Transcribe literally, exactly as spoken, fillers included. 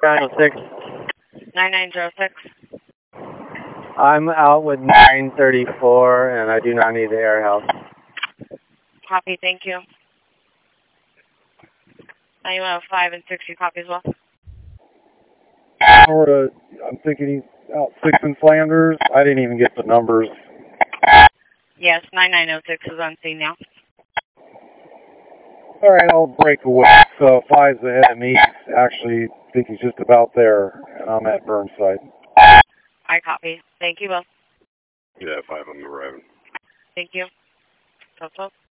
nine oh six. nine nine zero six. I'm out with nine thirty-four, and I do not need the air help. Copy, thank you. nine one five and six, you copy as well? Or, uh, I'm thinking he's out six in Flanders. I didn't even get the numbers. Yes, nine nine zero six is on scene now. All right, I'll break away. So five's ahead of me. Actually, I think he's just about there, and I'm at Burnside. I copy. Thank you both. Yeah, five on the road. Thank you. So, so.